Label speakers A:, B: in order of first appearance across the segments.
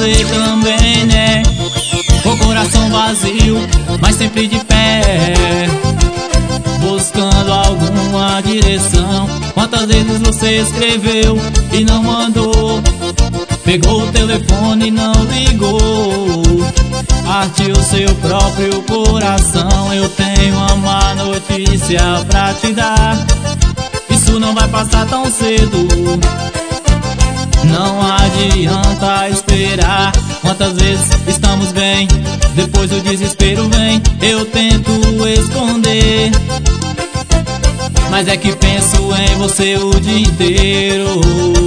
A: você também, né? Com o coração vazio, mas sempre de pé, buscando alguma direção. Quantas vezes você escreveu e não mandou? Pegou o telefone e não ligou. Partiu seu próprio coração. Eu tenho uma má notícia pra te dar: isso não vai passar tão cedo. Não adianta esperar. Quantas vezes estamos bem, depois o desespero vem. Eu tento esconder, mas é que penso em você o dia inteiro.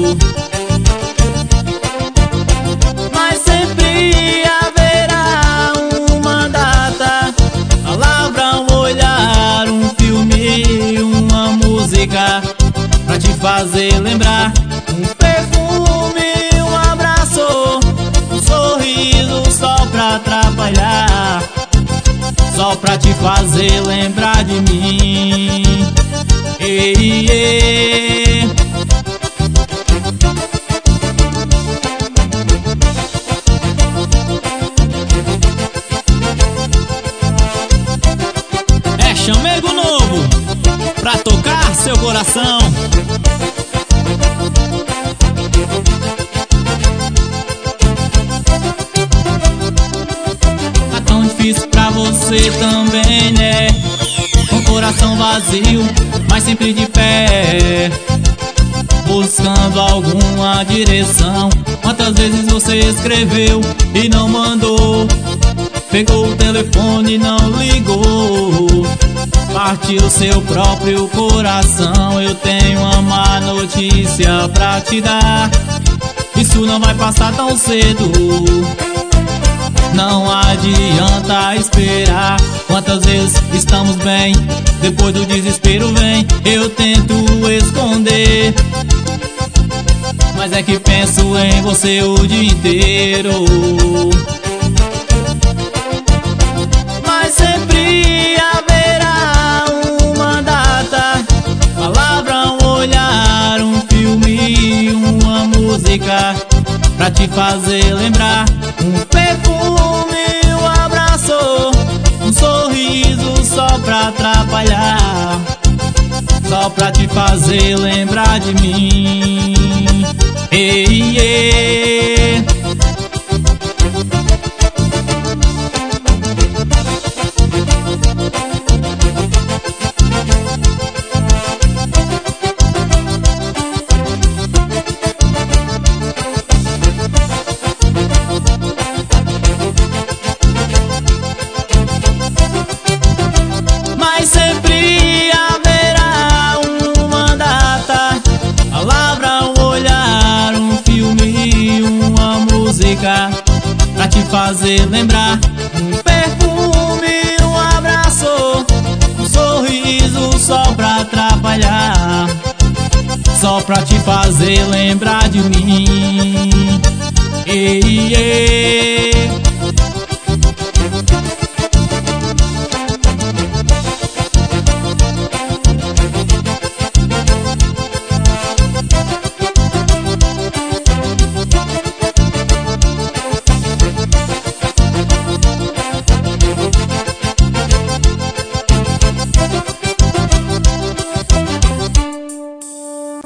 A: Mas sempre haverá uma data, palavra, um olhar, um filme, uma música pra te fazer lembrar. Um perfume, um abraço, um sorriso só pra atrapalhar, só pra te fazer lembrar de mim. Ei, ei. É chamego novo pra tocar seu coração. Tá tão difícil pra você também, né? Com coração vazio, mas sempre de pé, buscando alguma direção. Quantas vezes você escreveu e não mandou? Pegou o telefone e não ligou. Partiu seu próprio coração. Eu tenho uma má notícia pra te dar: isso não vai passar tão cedo. Não adianta esperar. Quantas vezes estamos bem, depois do desespero vem. Eu tento esconder, mas é que penso em você o dia inteiro. Mas sempre haverá uma data, palavra, um olhar, um filme, uma música pra te fazer lembrar. Um perfume, um abraço, um sorriso só pra atrapalhar, só pra te fazer lembrar de mim. Ei, ei. Mas sempre haverá uma data, palavra, um olhar, um filme, uma música pra te fazer lembrar. Um perfume, um abraço, um sorriso só pra atrapalhar, só pra te fazer lembrar de mim. Ei, ei.